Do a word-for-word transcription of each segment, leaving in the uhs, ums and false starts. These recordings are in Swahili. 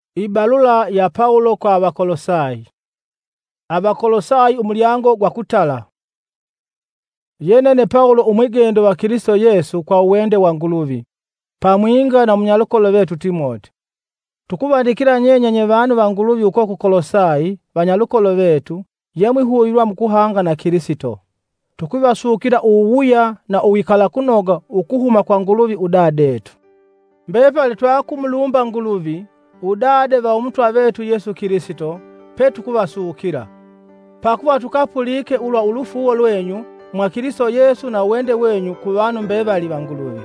Ibalula ya Paulo kwa Abakolosayi. Abakolosayi umulyango gwa kutala. Yenene Paulo umwigendo wa Kristo Yesu kwa uwende wa Nguluvi, pamwinga na munyalukolo wetu Timoti. Tukubandikira nyenye nye bantu ba Nguluvi uko ku Kolosayi, banyalukolo wetu, yemwe huirwa mukuhanga na Kristo. Tukubasukira uwuya na uwikala kunoga ukuhuma kwa Nguluvi udadetu. Mbepa litwakumulumba Nguluvi udade wa umutwa wetu Yesu Kristo, petu kubasukira. Pakuwa tukapulike ulwa ulufu uwo lwenyu mwa Kristo Yesu na uwende wenyu ku bantu mbebali ba Nguluvi.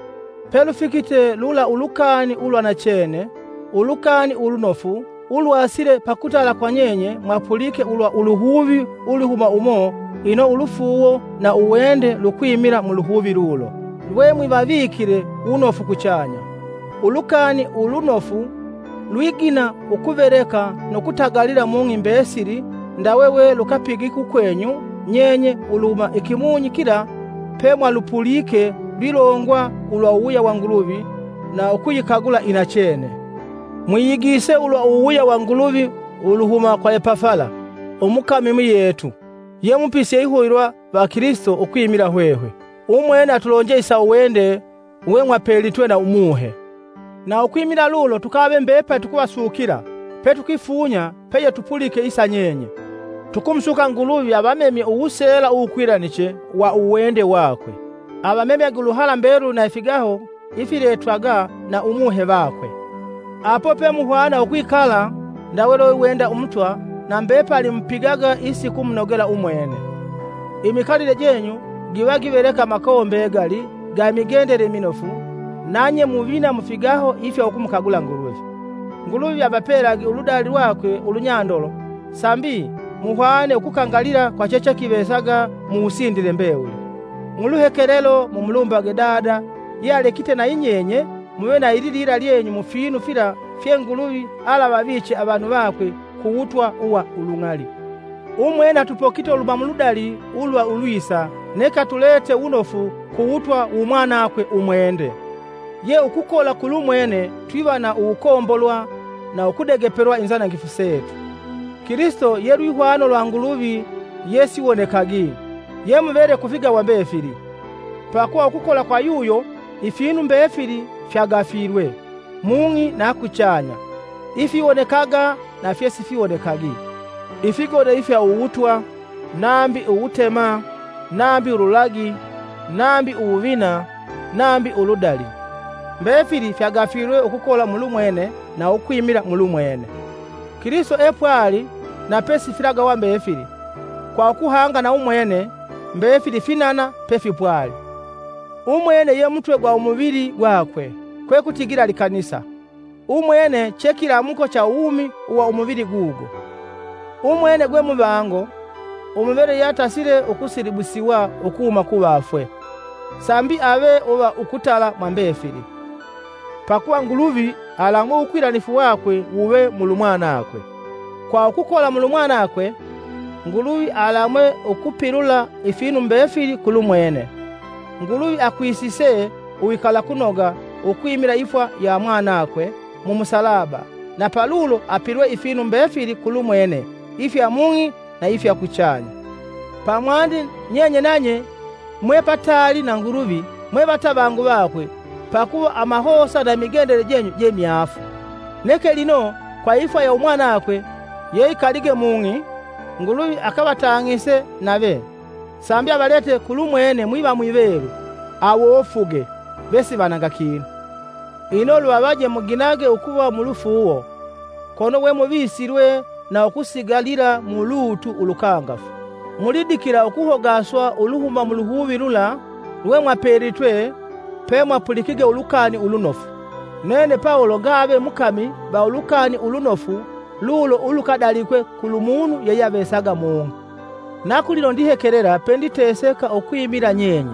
Pelu fikite lula ulukani ulwa na chene, ulukani ulunofu, ulwasire pakutala kwa nyenye mwapulike ulwa uluhuvi ulihuma umo ino ulufu uwo na uwende lukwimira mu luhuvi lulo. Lwemwe babikire unofu kuchanya. Ulukani ulunofu lwigina ukuvereka nokutagalira mungi mbesiri ndawewe lukapigiku kwenyu nyenye uluma ikimunyikira pemwa lupulike lilongwa ulwa uwuya wa Nguluvi na ukuyikagula inachene. Mwiyigise ulwa uwuya wa Nguluvi uluhuma kwa Epafala umukami yetu yemupise ihuirwa ba Kristo ukwimira hwehwe. Umwene atulonje isa uwende uwemwa pelitwe na umuhe. Na ukwimira lulo tukabe mbepa tukubasukira pe tukifunya peye tupulike isa nyenye. Tukumsuka Nguluvi abamemye uwusela ukwiraniche wa uwende wakwe. Abamemye guluhala mberu na ifigaho ifiretwaga na umuhe bakwe. Apo pe muhwana ukwikala ndawelo uwenda umutwa na mbepa alimpigaga isi kumnogela umwene. Imikalile jenyu giwa givereka makombe gali ga migendere minofu nanye muvina mufigaho ifya okumukagula Nguluvi. Nguluvi abapelagi uludali wakwe ulunyandolo sambi muhwane ukukangalira kwa cheche kibesaga muusindile mbeuli. Muluhekelelo mumulumbage dada yalekite na inyenye muwe na ililira lyenyu mufinu fila fye Nguluvi ala babiche abantu bakwe kuwutwa uwa ulungali. Umwena tupokite ulubamuludali ulwa ulwisa neka tulete unofu kuwutwa umwana akwe umwende. Ye ukukola kulumwene twiba na ukombolwa na ukudegeperwa inzana ngifu setu. Kristo yerwihwano lwa Nguluvi yesi wonekagi ye mubere kufiga wa mbefiri. Pakuwa ukukola kwa yuyo ifinu mbefiri fyagafirwe mungi na kuchanya ifi wonekaga na fyesi fi wonekagi. Ifigode ifya uwutwa nambi uwutema nambi ululagi nambi uwuvina nambi uludali. Mbefiri fyagafirwe ukukola mulumwene na ukwimira mulumwene. Kristo epwali na pesi filaga wa mbefiri kwa kuhanga na umwene mbefiri finana pefi pwali. Umwene ye mutwe gwa umubiri gwakwe kwe kutigira likanisa. Umwene chekira muko cha umi uwa umubiri gugo. Umwene gwe mubango umubere yatasire ukusiribusiwa ukuma kubafwe sambi abe uba ukutala mwambefiri. Pakuwa Nguluvi alamwe ukwiranifu wakwe uwe mulumwana akwe. Kwa ukukola mulumwana akwe Nguluvi alamwe ukupilula ifinu mbefiri kulumwene. Nguluvi akwisise uwikala kunoga ukwimira ifwa ya mwana akwe mu musalaba na palulo apilwe ifinu mbefiri kulumwene ifya mungi na ifya kuchanya. Pamwandi nyenye nanye mwepatali na Nguluvi mwebata bangu bakwe pakuwa amahosa na migendere jenyu jemyafu. Neke lino kwa ifwa ya umwana akwe yeikalige mungi Nguluvi akabatangise nabe sambi abalete kulumwene mwiba mwiberu awo ofuge besi bananga kinu. Ino lwabaje muginage ukuba mulufu uwo kono we mubisirwe na okusigalira mulutu ulukangafu. Mulidikira okuhogaswa uluhuma muluhuvi lula lwe mwaperitwe pe mwapulikige ulukani ulunofu. Nene Paulo gabe mukami ba ulukani ulunofu lulo ulukadalikwe kulumunu yeyabesaga Mungu. Nakulilo ndihekerera penditeseka okwimira nyenye.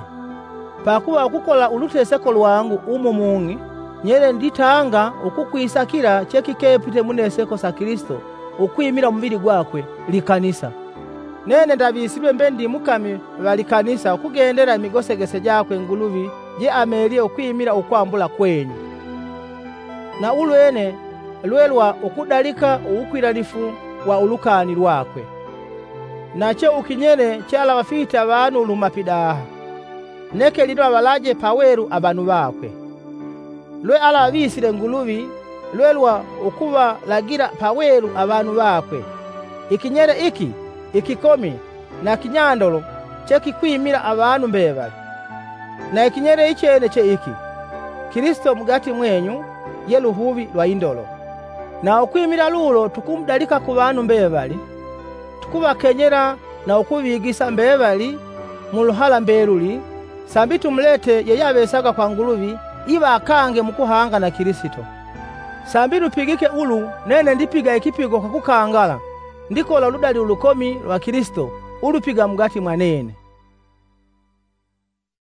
Pakuwa ukukola uluteseko lwangu umo mungi nyere nditanga ukukwisakira chekikepite muneseko sa Kristo ukwimira mubiri gwakwe likanisa. Nene ndabisirwe mbendi mukami balikanisa ukugendera imigosegese jakwe Nguluvi je amelie ukwimira ukwambula kwenyu. Na ulwene lwelwa ukudalika ukwiranifu wa ulukani lwakwe. Nacho ukinyene chala bafita abantu lumapidaha. Neke lino abalaje paweru abantu bakwe. Lwe ala bisire ngulubi lwelwa ukuba lagira paweru abantu bakwe. Ikinyere iki ikikomi na kinyandolo chekikwimira abantu mbebali. Na ikinyere ichene che iki Kristo mugati mwenyu ye luhubi lwa indolo. Na ukwimira lulo tukumdalika ku bantu mbebali tukubakenyera na ukubigisa mbebali mu luhala mbeluli sambi tumulete ye yabesaga kwa ngulubi iba akange mukuhanga na Kristo. Sambi lupigike ulu nene ndipiga ikipigo kwa kukangala ndikola ludali ulukomi lwa Kristo ulupiga mugati mwanene.